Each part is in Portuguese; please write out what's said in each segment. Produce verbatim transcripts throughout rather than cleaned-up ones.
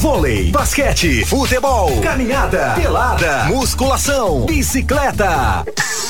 vôlei, basquete, futebol, caminhada, pelada, musculação, bicicleta.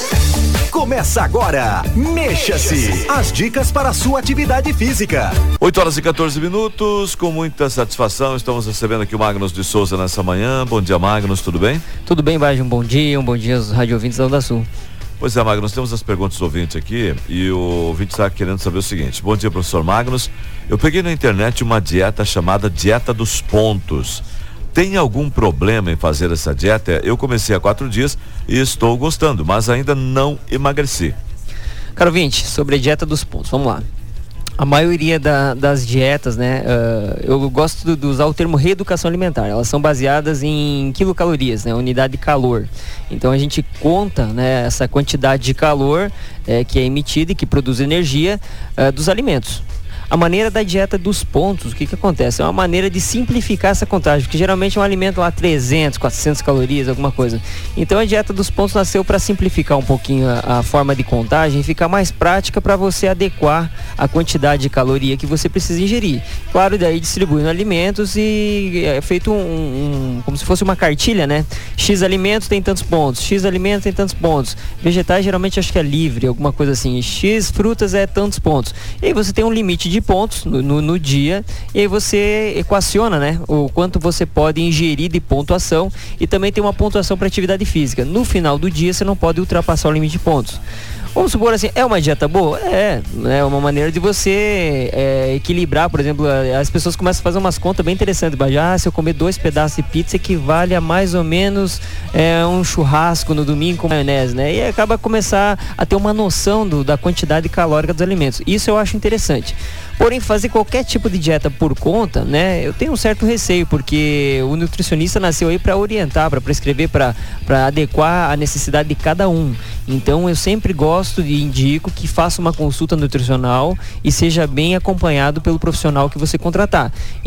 Começa agora, Mexa-se, as dicas para a sua atividade física. oito horas e quatorze minutos, com muita satisfação, estamos recebendo aqui o Magnus de Souza nessa manhã. Bom dia, Magnus, tudo bem? Tudo bem, Baggio, um bom dia, um bom dia aos rádio ouvintes da Onda Sul. Pois é, Magnus, temos as perguntas do ouvinte aqui e o ouvinte está querendo saber o seguinte. Bom dia, professor Magnus. Eu peguei na internet uma dieta chamada Dieta dos Pontos. Tem algum problema em fazer essa dieta? Eu comecei há quatro dias e estou gostando, mas ainda não emagreci. Caro ouvinte, sobre a dieta dos pontos, vamos lá. A maioria da, das dietas, né, uh, eu gosto de, de usar o termo reeducação alimentar. Elas são baseadas em quilocalorias, né, unidade de calor. Então a gente conta, né, essa quantidade de calor é, que é emitida e que produz energia uh, dos alimentos. A maneira da dieta dos pontos, o que que acontece? É uma maneira de simplificar essa contagem, porque geralmente é um alimento lá trezentas, quatrocentas calorias, alguma coisa. Então a dieta dos pontos nasceu para simplificar um pouquinho a, a forma de contagem e ficar mais prática para você adequar a quantidade de caloria que você precisa ingerir. Claro, daí distribuindo alimentos e é feito um, um como se fosse uma cartilha, né? X alimentos tem tantos pontos, X alimentos tem tantos pontos. Vegetais geralmente acho que é livre, alguma coisa assim. X frutas é tantos pontos. E aí você tem um limite de pontos no, no, no dia, e aí você equaciona, né, o quanto você pode ingerir de pontuação, e também tem uma pontuação para atividade física. No final do dia você não pode ultrapassar o limite de pontos. Vamos supor assim, é uma dieta boa? É, é uma maneira de você é, equilibrar. Por exemplo, as pessoas começam a fazer umas contas bem interessantes. Ah, se eu comer dois pedaços de pizza equivale a mais ou menos é, um churrasco no domingo com maionese, né? E acaba começar a ter uma noção do, da quantidade calórica dos alimentos. Isso eu acho interessante. Porém, fazer qualquer tipo de dieta por conta, né, eu tenho um certo receio, porque o nutricionista nasceu aí para orientar, para prescrever, para para adequar a necessidade de cada um. Então, eu sempre gosto e indico que faça uma consulta nutricional e seja bem acompanhado pelo profissional que você contratar.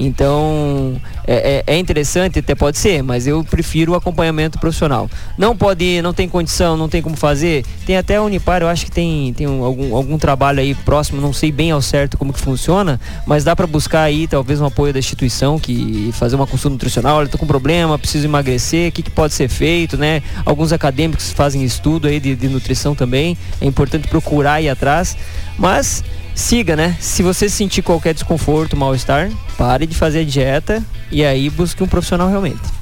Então, é, é, é interessante, até pode ser, mas eu prefiro o acompanhamento profissional. Não pode, não tem condição, não tem como fazer. Tem até a Unipar, eu acho que tem, tem um, algum, algum trabalho aí próximo, não sei bem ao certo como que funciona, mas dá para buscar aí talvez um apoio da instituição, que fazer uma consulta nutricional. Olha, tô com problema, preciso emagrecer, o que, que pode ser feito, né? Alguns acadêmicos fazem estudo aí de, de nutrição também, é importante procurar ir atrás, mas siga, né? Se você sentir qualquer desconforto, mal-estar, pare de fazer a dieta e aí busque um profissional realmente.